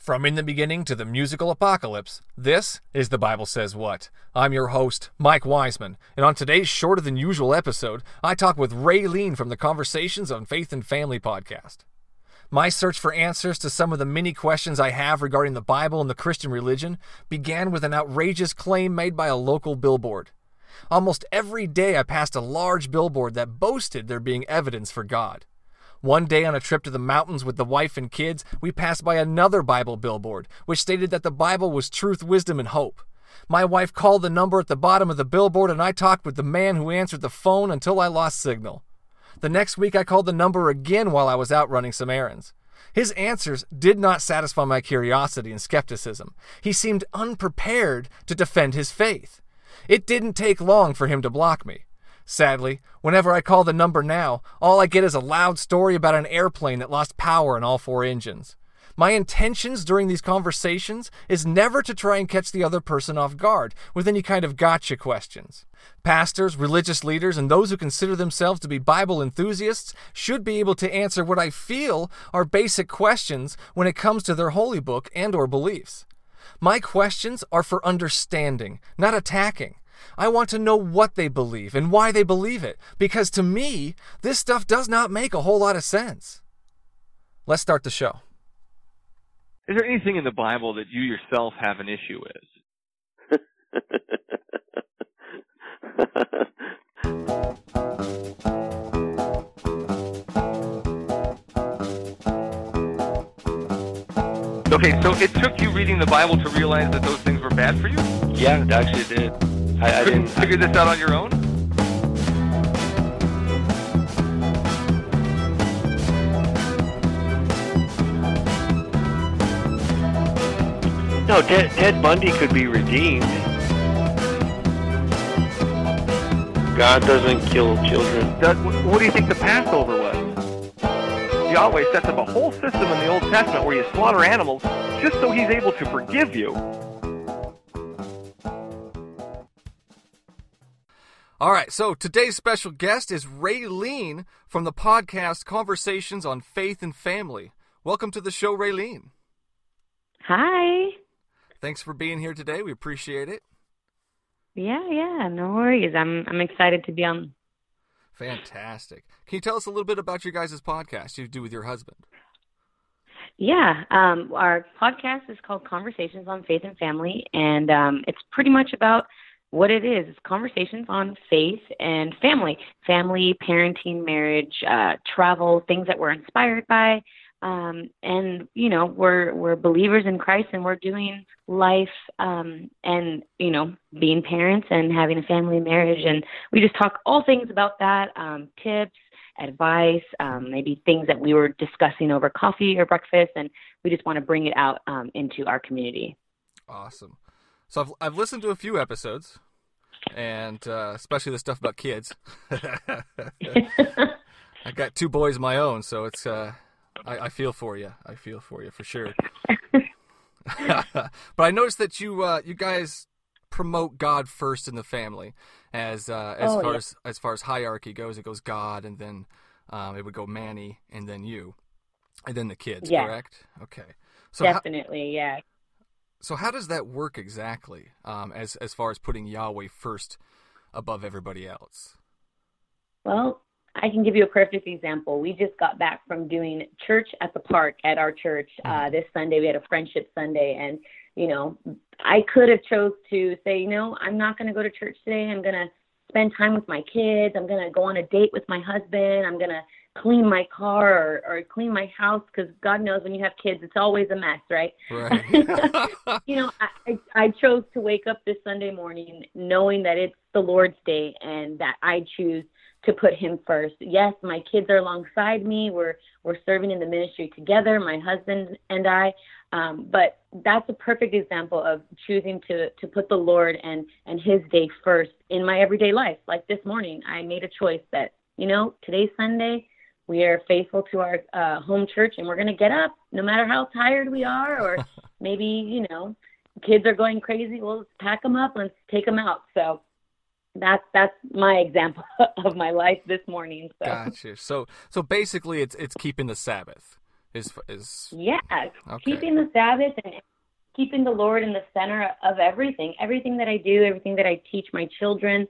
From In the Beginning to the Musical Apocalypse, this is The Bible Says What. I'm your host, Mike Wiseman, and on today's shorter than usual episode, I talk with Raylene from the Conversations on Faith and Family podcast. My search for answers to some of the many questions I have regarding the Bible and the Christian religion began with an outrageous claim made by a local billboard. Almost every day I passed a large billboard that boasted there being evidence for God. One day on a trip to the mountains with the wife and kids, we passed by another Bible billboard, which stated that the Bible was truth, wisdom, and hope. My wife called the number at the bottom of the billboard, and I talked with the man who answered the phone until I lost signal. The next week, I called the number again while I was out running some errands. His answers did not satisfy my curiosity and skepticism. He seemed unprepared to defend his faith. It didn't take long for him to block me. Sadly, whenever I call the number now, all I get is a loud story about an airplane that lost power in all 4 engines. My intentions during these conversations is never to try and catch the other person off guard with any kind of gotcha questions. Pastors, religious leaders, and those who consider themselves to be Bible enthusiasts should be able to answer what I feel are basic questions when it comes to their holy book and or beliefs. My questions are for understanding, not attacking. I want to know what they believe and why they believe it, because to me, this stuff does not make a whole lot of sense. Let's start the show. Is there anything in the Bible that you yourself have an issue with? Okay, so it took you reading the Bible to realize that those things were bad for you? Yeah, it actually did. I Couldn't didn't figure this out on your own? No, Ted Bundy could be redeemed. God doesn't kill children. What do you think the Passover was? Yahweh sets up a whole system in the Old Testament where you slaughter animals just so he's able to forgive you. All right, so today's special guest is Raylene from the podcast Conversations on Faith and Family. Welcome to the show, Raylene. Hi. Thanks for being here today. We appreciate it. Yeah, no worries. I'm excited to be on. Fantastic. Can you tell us a little bit about your guys' podcast you do with your husband? Yeah, our podcast is called Conversations on Faith and Family, and it's pretty much about what it is. It's conversations on faith and family, parenting, marriage, travel, things that we're inspired by. And, you know, we're believers in Christ, and we're doing life, and, you know, being parents and having a family and marriage. And we just talk all things about that, tips, advice, maybe things that we were discussing over coffee or breakfast. And we just want to bring it out, into our community. Awesome. So I've listened to a few episodes, and especially the stuff about kids. I got 2 boys of my own, so it's I feel for you. I feel for you for sure. But I noticed that you guys promote God first in the family, as far as hierarchy goes. It goes God, and then it would go Manny, and then you, and then the kids. Yeah. Correct? Okay. So Definitely, yeah. So how does that work exactly, as far as putting Yahweh first above everybody else? Well, I can give you a perfect example. We just got back from doing church at the park at our church. This Sunday, we had a Friendship Sunday, and, you know, I could have chose to say, you know, I'm not going to go to church today. I'm going to spend time with my kids. I'm going to go on a date with my husband. I'm going to clean my car or clean my house, because God knows when you have kids, it's always a mess, right? Right. You know, I chose to wake up this Sunday morning knowing that it's the Lord's day and that I choose to put him first. Yes, my kids are alongside me. We're serving in the ministry together, my husband and I. But that's a perfect example of choosing to put the Lord and his day first in my everyday life. Like this morning, I made a choice that, you know, today's Sunday. We are faithful to our home church, and we're going to get up no matter how tired we are, or maybe, you know, kids are going crazy. Well, let's pack them up. Let's take them out. So that's my example of my life this morning. So. Gotcha. So basically, it's keeping the Sabbath. Yeah, okay. keeping the Sabbath and keeping the Lord in the center of everything that I do, everything that I teach my children.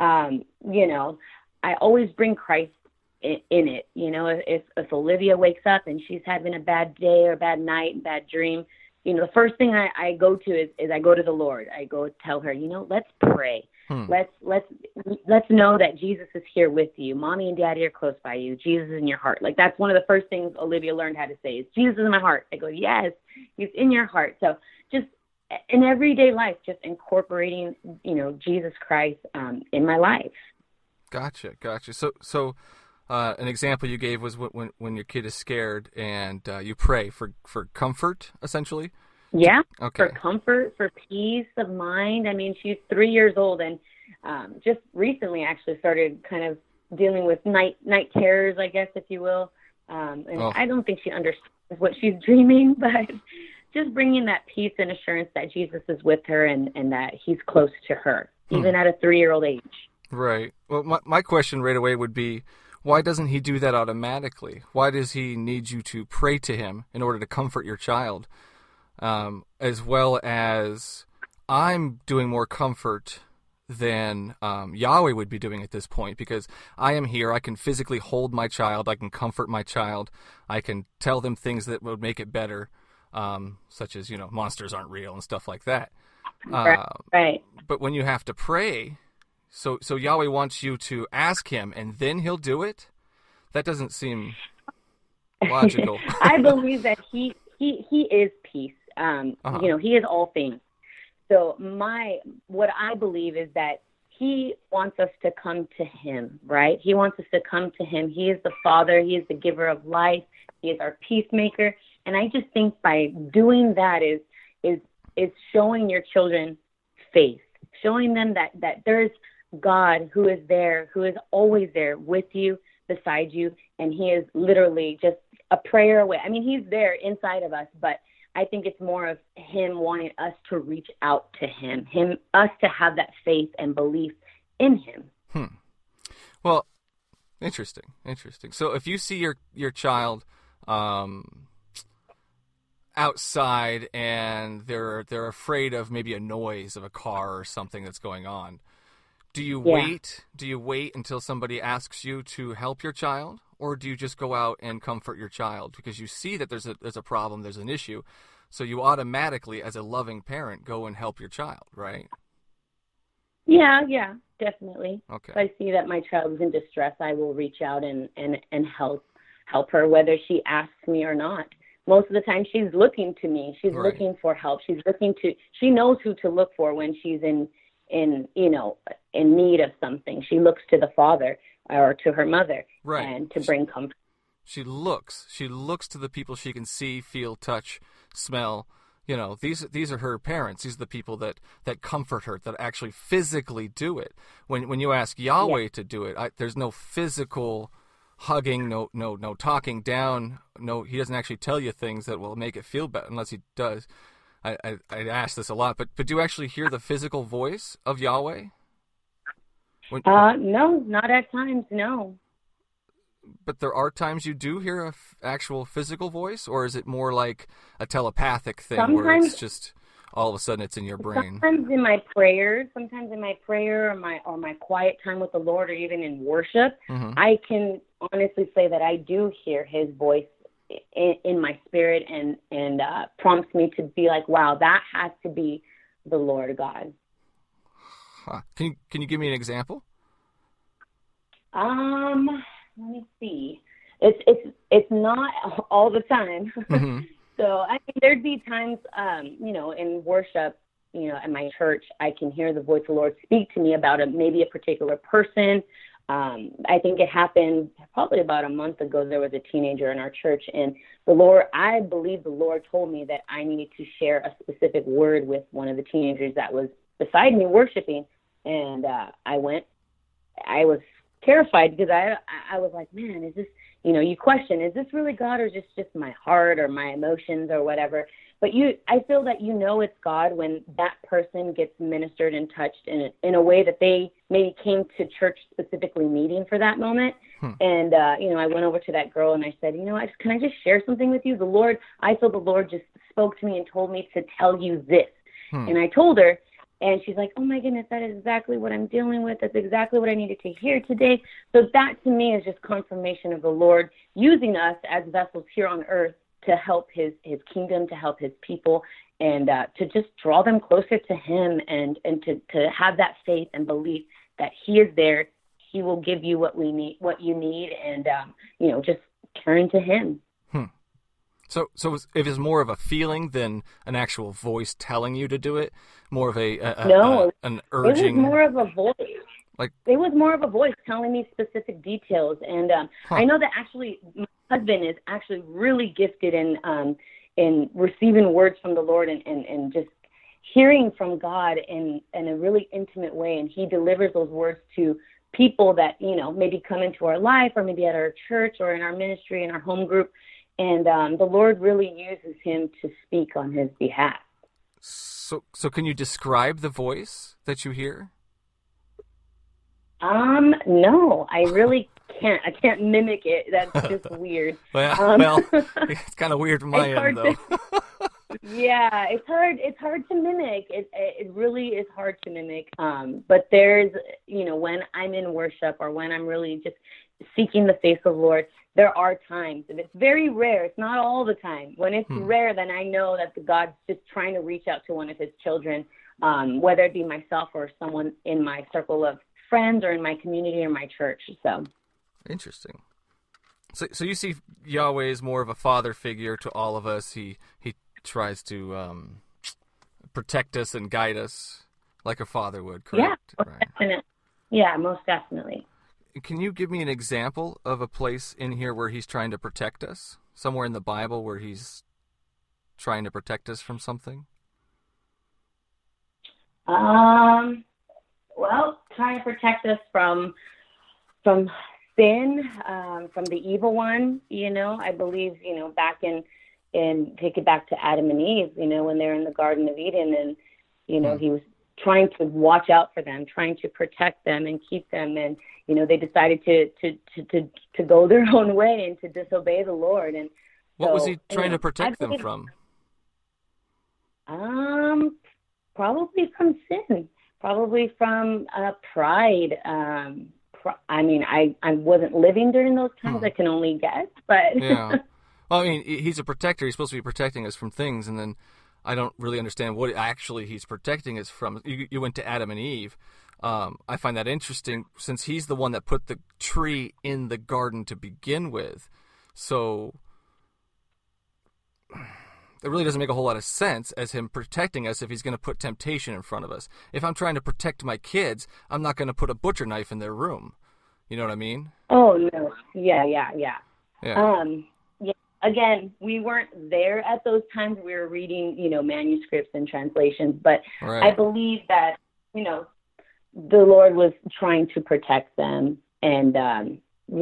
I always bring Christ in it. If Olivia wakes up and she's having a bad day or a bad night and bad dream, the first thing I go to is I go to the Lord. I go tell her, let's pray. Let's know that Jesus is here with you. Mommy and Daddy are close by you. Jesus is in your heart. Like, that's one of the first things Olivia learned how to say is, Jesus is in my heart. I go, yes, he's in your heart. So just in everyday life, just incorporating, Jesus Christ in my life. Gotcha. So an example you gave was when your kid is scared and you pray for comfort, essentially. Yeah, okay. For comfort, for peace of mind. I mean, she's 3 years old and just recently actually started kind of dealing with night terrors, I guess, if you will. I don't think she understands what she's dreaming, but just bringing that peace and assurance that Jesus is with her and that he's close to her, even at a 3-year-old age. Right. Well, my question right away would be, why doesn't he do that automatically? Why does he need you to pray to him in order to comfort your child? As well as I'm doing more comfort than Yahweh would be doing at this point, because I am here. I can physically hold my child. I can comfort my child. I can tell them things that would make it better, such as, monsters aren't real and stuff like that. Right. But when you have to pray, so Yahweh wants you to ask him and then he'll do it? That doesn't seem logical. I believe that he is peace. He is all things. So what I believe is that he wants us to come to him, right? He wants us to come to him. He is the Father. He is the giver of life. He is our peacemaker. And I just think by doing that is showing your children faith, showing them that there's God who is there, who is always there with you, beside you, and he is literally just a prayer away. I mean, he's there inside of us, but I think it's more of him wanting us to reach out to him, us to have that faith and belief in him. Well, interesting. So if you see your child outside and they're afraid of maybe a noise of a car or something that's going on, do you wait? Do you wait until somebody asks you to help your child, or do you just go out and comfort your child because you see that there's a problem, there's an issue, so you automatically, as a loving parent, go and help your child, right? Yeah, definitely. Okay. If I see that my child is in distress, I will reach out and help her, whether she asks me or not. Most of the time, she's looking to me. She's looking for help. She knows who to look for when she's in need of something. She looks to the Father or to her mother, and to bring comfort. She looks to the people she can see, feel, touch, smell. These are her parents. These are the people that comfort her, that actually physically do it. When you ask Yahweh to do it, there's no physical hugging, no talking down. No, he doesn't actually tell you things that will make it feel better, unless he does. I ask this a lot, but do you actually hear the physical voice of Yahweh? No, not at times, no. But there are times you do hear an actual physical voice, or is it more like a telepathic thing where it's just all of a sudden it's in your brain? Sometimes in my prayer or my quiet time with the Lord, or even in worship, I can honestly say that I do hear his voice in my spirit and prompts me to be like, wow, that has to be the Lord God. Huh. Can you give me an example? Let me see. It's not all the time. So I mean, there'd be times, in worship, at my church, I can hear the voice of the Lord speak to me about maybe a particular person. I think it happened probably about a month ago. There was a teenager in our church, and I believe the Lord told me that I needed to share a specific word with one of the teenagers that was beside me worshiping. And I was terrified because I was like, man, you question, is this really God, or is this just my heart or my emotions or whatever? But I feel that it's God when that person gets ministered and touched in a way that they maybe came to church specifically needing for that moment. And, I went over to that girl and I said, can I just share something with you? I feel the Lord just spoke to me and told me to tell you this. And I told her, and she's like, oh my goodness, that is exactly what I'm dealing with. That's exactly what I needed to hear today. So that to me is just confirmation of the Lord using us as vessels here on earth to help his kingdom, to help his people, and to just draw them closer to him, and to have that faith and belief that he is there. He will give you what you need, and just turn to him. So if it's more of a feeling than an actual voice telling you to do it, more of an urging. It was more of a voice. It was more of a voice telling me specific details, and I know that actually my husband is actually really gifted in receiving words from the Lord and just hearing from God in a really intimate way, and he delivers those words to people that maybe come into our life, or maybe at our church or in our ministry, in our home group. And the Lord really uses him to speak on his behalf. So can you describe the voice that you hear? No, I really can't. I can't mimic it. That's just weird. Well, it's kind of weird from my end, though. Yeah, it's hard to mimic. It really is hard to mimic. But there's, when I'm in worship or when I'm really just seeking the face of the Lord, there are times, and it's very rare. It's not all the time. When it's rare, then I know that God's just trying to reach out to one of his children, whether it be myself or someone in my circle of friends or in my community or my church. So interesting. So you see Yahweh as more of a father figure to all of us. He tries to protect us and guide us like a father would, correct? Yeah, definitely. Yeah, most definitely. Can you give me an example of a place in here where he's trying to protect us? Somewhere in the Bible where he's trying to protect us from something? Well, trying to protect us from sin, from the evil one. I believe, back in take it back to Adam and Eve, when they're in the Garden of Eden, and he was trying to watch out for them, trying to protect them and keep them, and they decided to go their own way and to disobey the Lord. And what was he trying to protect them from? Probably from sin, probably from pride. I wasn't living during those times. I can only guess, but yeah. Well, he's a protector. He's supposed to be protecting us from things, and then I don't really understand what actually he's protecting us from. You went to Adam and Eve. I find that interesting since he's the one that put the tree in the garden to begin with. So it really doesn't make a whole lot of sense as him protecting us if he's going to put temptation in front of us. If I'm trying to protect my kids, I'm not going to put a butcher knife in their room. You know what I mean? Oh, no. Yeah. Again, we weren't there at those times. We were reading, manuscripts and translations. But right. I believe that, the Lord was trying to protect them. And, we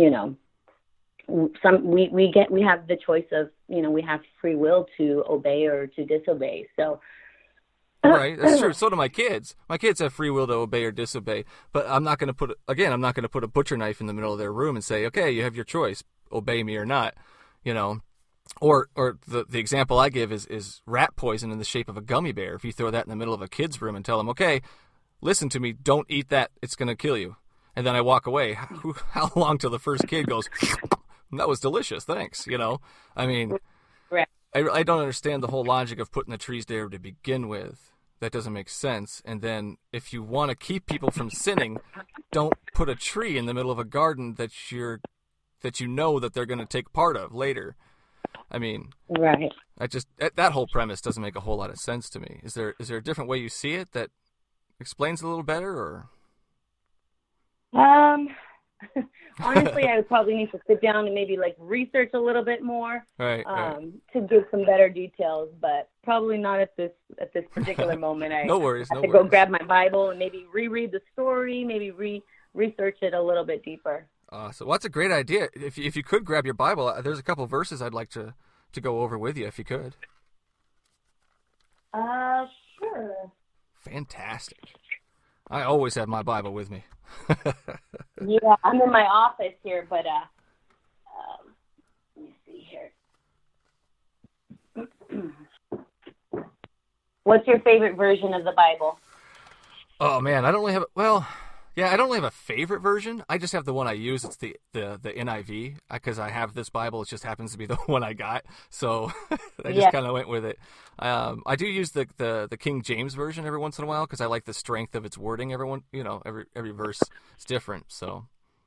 have the choice of, we have free will to obey or to disobey. So. Right, that's true. So do my kids. My kids have free will to obey or disobey. But I'm not going to put a butcher knife in the middle of their room and say, okay, you have your choice, obey me or not. Or the example I give is rat poison in the shape of a gummy bear. If you throw that in the middle of a kid's room and tell them, okay, listen to me, don't eat that, it's going to kill you. And then I walk away. How long till the first kid goes, that was delicious, thanks, Right. I don't understand the whole logic of putting the trees there to begin with. That doesn't make sense. And then if you want to keep people from sinning, don't put a tree in the middle of a garden that that they're going to take part of later. Right. That whole premise doesn't make a whole lot of sense to me. Is there a different way you see it that explains a little better, or? Honestly, I would probably need to sit down and maybe research a little bit more, right. To give some better details, but probably not at this particular moment. No worries. I have to go grab my Bible and maybe reread the story, maybe research it a little bit deeper. So that's a great idea. If you could grab your Bible, there's a couple verses I'd like to go over with you if you could. Sure. Fantastic. I always have my Bible with me. Yeah, I'm in my office here, but let me see here. What's your favorite version of the Bible? Oh man, I don't really have. I don't really have a favorite version. I just have the one I use. It's the NIV because I have this Bible. It just happens to be the one I got, so I just kind of went with it. I do use the King James version every once in a while because I like the strength of its wording. Every verse is different. So.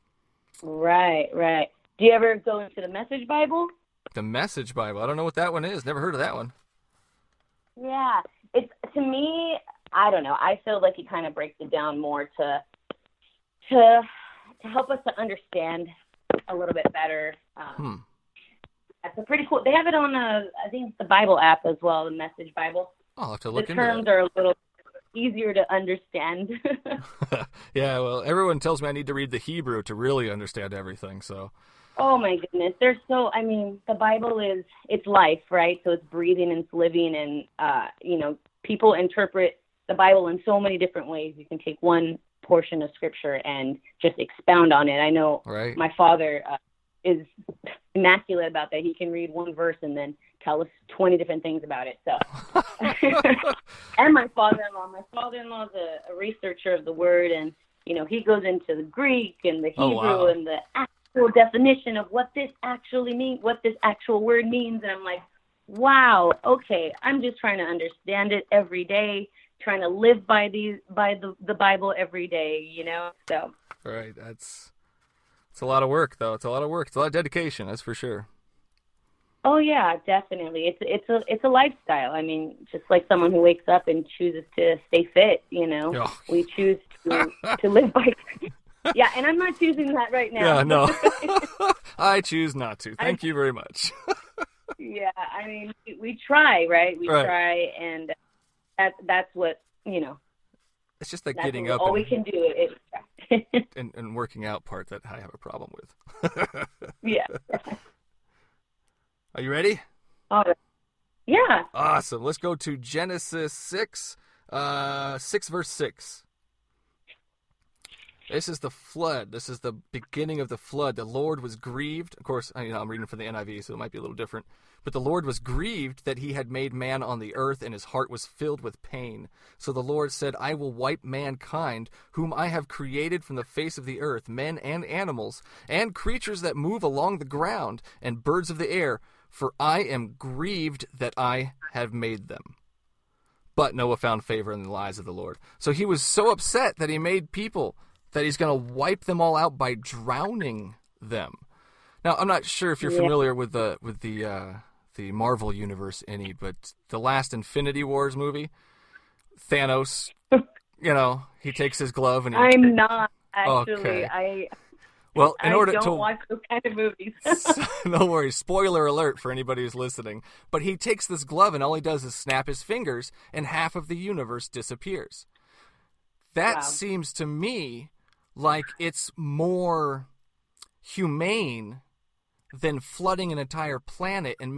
Right. Do you ever go into the Message Bible? The Message Bible. I don't know what that one is. Never heard of that one. Yeah, it's to me. I don't know. I feel like it kind of breaks it down more to help us to understand a little bit better. That's a pretty cool. They have it on I think it's the Bible app as well, the Message Bible. I'll have to look into it. The terms are a little easier to understand. Yeah, well, everyone tells me I need to read the Hebrew to really understand everything. So. Oh my goodness, the Bible it's life, right? So it's breathing and it's living, and people interpret the Bible in so many different ways. You can take one portion of scripture and just expound on it. I know my father is immaculate about that. He can read one verse and then tell us 20 different things about it. So, and my father-in-law is a researcher of the word, and he goes into the Greek and the Hebrew and the actual definition of what this actually means, what this actual word means. And I'm like, wow, okay, I'm just trying to understand it every day, trying to live by the Bible every day, so. Right. It's a lot of work, though. It's a lot of work. It's a lot of dedication, that's for sure. Oh yeah, definitely. It's a lifestyle. I mean, just like someone who wakes up and chooses to stay fit, we choose to live by. Yeah, and I'm not choosing that right now. Yeah, no. I choose not to. Thank you very much. Yeah, I mean, we try, right? We try, and that's what, It's just that getting up all we can do is and working out part that I have a problem with. Yeah. Are you ready? All right. Yeah. Awesome. Let's go to Genesis 6, 6 verse 6. This is the flood. This is the beginning of the flood. The Lord was grieved. Of course, I'm reading from the NIV, so it might be a little different. But the Lord was grieved that he had made man on the earth, and his heart was filled with pain. So the Lord said, I will wipe mankind, whom I have created from the face of the earth, men and animals, and creatures that move along the ground, and birds of the air, for I am grieved that I have made them. But Noah found favor in the eyes of the Lord. So he was so upset that he made people that he's going to wipe them all out by drowning them. Now, I'm not sure if you're familiar with the Marvel universe any, but the last Infinity Wars movie, Thanos, he takes his glove and I'm not actually. Okay. Well, in order to watch those kind of movies. No worries. Spoiler alert for anybody who's listening. But he takes this glove and all he does is snap his fingers, and half of the universe disappears. That seems to me like it's more humane than flooding an entire planet and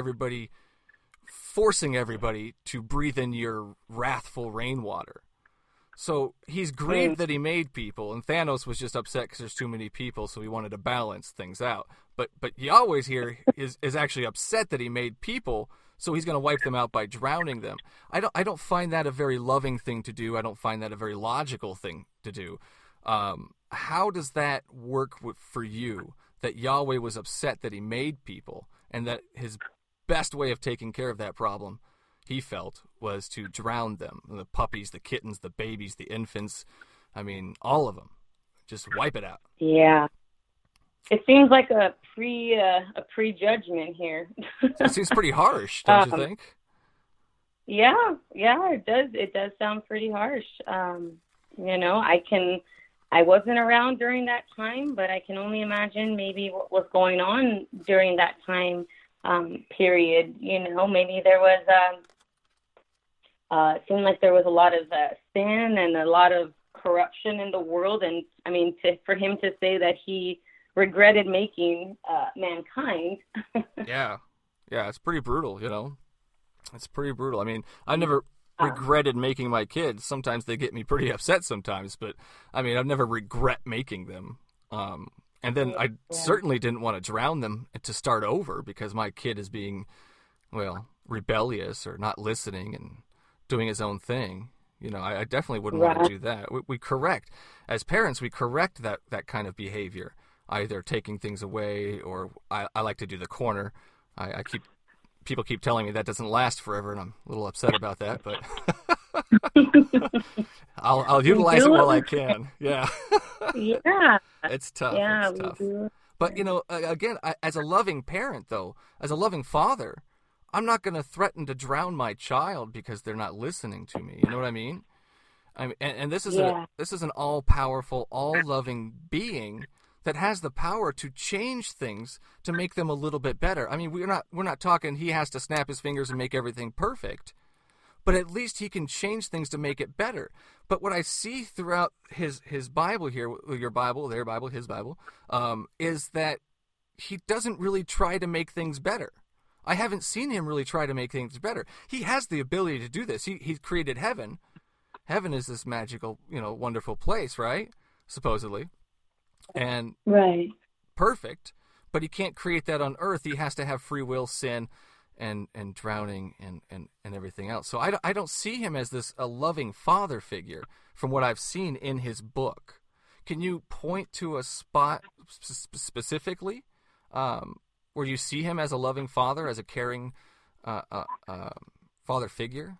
forcing everybody to breathe in your wrathful rainwater. So he's grieved that he made people, and Thanos was just upset because there's too many people, so he wanted to balance things out. But Yahweh here is actually upset that he made people, so he's going to wipe them out by drowning them. I don't find that a very loving thing to do. I don't find that a very logical thing to do. How does that work for you, that Yahweh was upset that he made people, and that his best way of taking care of that problem, he felt, was to drown them? The puppies, the kittens, the babies, the infants, all of them. Just wipe it out. Yeah. It seems like a prejudgment here. It seems pretty harsh, don't you think? Yeah, it does. It does sound pretty harsh. I wasn't around during that time, but I can only imagine maybe what was going on during that time period. Maybe there was, it seemed like there was a lot of sin and a lot of corruption in the world. And for him to say that he regretted making mankind. Yeah, it's pretty brutal, you know. It's pretty brutal. I mean, I never regretted making my kids. Sometimes they get me pretty upset sometimes, but I mean, I've never regret making them. And then I certainly didn't want to drown them to start over because my kid is being, well, rebellious or not listening and doing his own thing. You know, I definitely wouldn't want to do that. We correct, as parents, we correct that kind of behavior, either taking things away or I like to do the corner. People keep telling me that doesn't last forever, and I'm a little upset about that, but I'll utilize it while I can. Yeah. Yeah. It's tough. Yeah, it's tough. we do. But, you know, again, as a loving parent, though, as a loving father, I'm not going to threaten to drown my child because they're not listening to me. You know what I mean? And this is this is an all-powerful, all-loving being that has the power to change things to make them a little bit better. I mean, we're not talking he has to snap his fingers and make everything perfect, but at least he can change things to make it better. But what I see throughout his Bible here, your Bible, their Bible, his Bible, is that he doesn't really try to make things better. I haven't seen him really try to make things better. He has the ability to do this. He created heaven. Heaven is this magical, you know, wonderful place, right? Supposedly. And perfect, but he can't create that on earth. He has to have free will, sin, and drowning and everything else. So I don't see him as a loving father figure from what I've seen in his book. Can you point to a spot specifically where you see him as a loving father, as a caring father figure?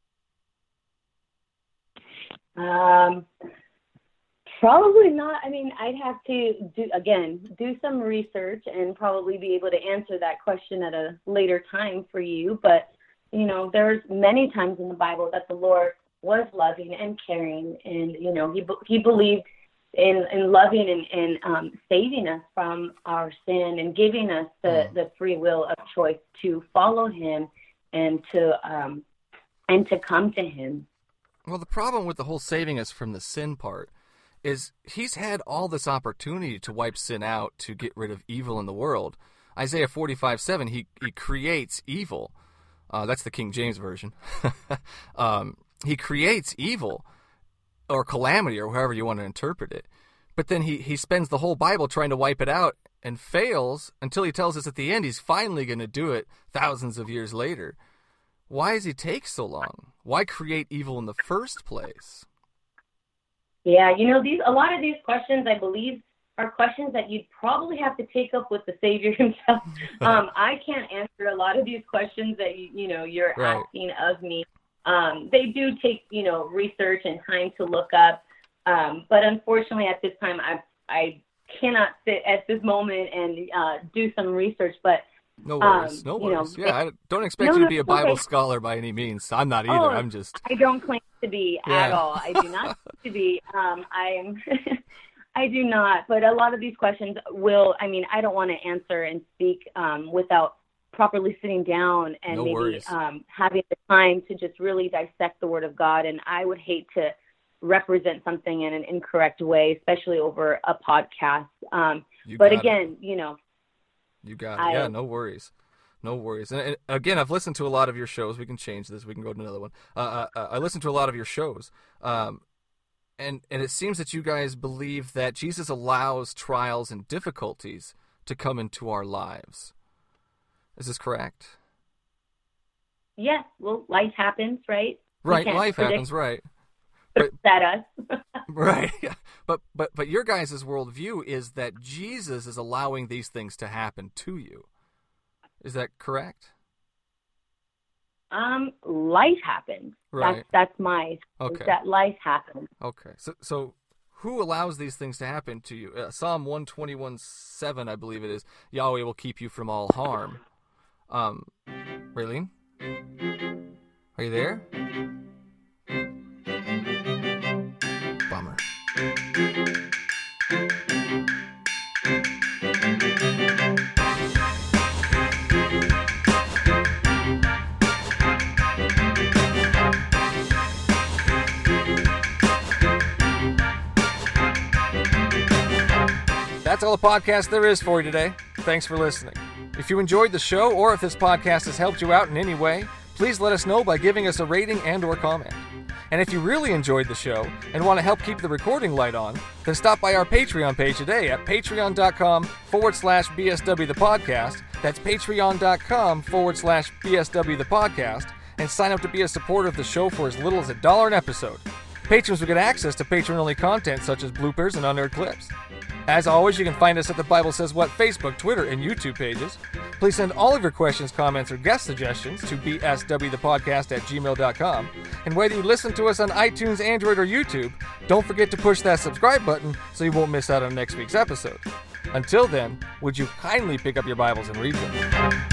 Probably not. I mean, I'd have to do some research and probably be able to answer that question at a later time for you. But, you know, there's many times in the Bible that the Lord was loving and caring, and, you know, he believed in loving and saving us from our sin and giving us the free will of choice to follow him and to come to him. Well, the problem with the whole saving us from the sin part is he's had all this opportunity to wipe sin out, to get rid of evil in the world. Isaiah 45:7, he creates evil. That's the King James Version. He creates evil or calamity or however you want to interpret it. But then he spends the whole Bible trying to wipe it out and fails until he tells us at the end he's finally going to do it thousands of years later. Why does he take so long? Why create evil in the first place? Yeah, you know, a lot of these questions, I believe, are questions that you'd probably have to take up with the Savior himself. I can't answer a lot of these questions that you're asking of me. They do take, you know, research and time to look up. But unfortunately, at this time, I cannot sit at this moment and do some research. But no worries. You know, I don't expect you to be a Bible scholar by any means. I'm not either. I don't claim to be at all. I do not claim to be. I do not. But a lot of these questions I don't want to answer and speak without properly sitting down and having the time to just really dissect the Word of God. And I would hate to represent something in an incorrect way, especially over a podcast. Again, you know. You got it. Yeah, no worries. No worries. And again, I've listened to a lot of your shows. We can change this. We can go to another one. I listened to a lot of your shows. And it seems that you guys believe that Jesus allows trials and difficulties to come into our lives. Is this correct? Yes. Well, life happens, right? Right. Life happens, right. But that us. Right. But your guys' worldview is that Jesus is allowing these things to happen to you. Is that correct? Life happens. Right. That's my that life happens. Okay. So who allows these things to happen to you? Psalm 121:7, I believe it is. Yahweh will keep you from all harm. Raylene? Are you there? Bummer. That's all the podcast there is for you today. Thanks for listening. If you enjoyed the show, or if this podcast has helped you out in any way, please let us know by giving us a rating and or comment. And if you really enjoyed the show and want to help keep the recording light on, then stop by our Patreon page today at patreon.com/BSW the podcast. That's patreon.com/BSW the podcast, and sign up to be a supporter of the show for as little as $1 an episode. Patrons will get access to patron-only content such as bloopers and unaired clips. As always, you can find us at the Bible Says What Facebook, Twitter, and YouTube pages. Please send all of your questions, comments, or guest suggestions to bswthepodcast@gmail.com. And whether you listen to us on iTunes, Android, or YouTube, don't forget to push that subscribe button so you won't miss out on next week's episode. Until then, would you kindly pick up your Bibles and read them?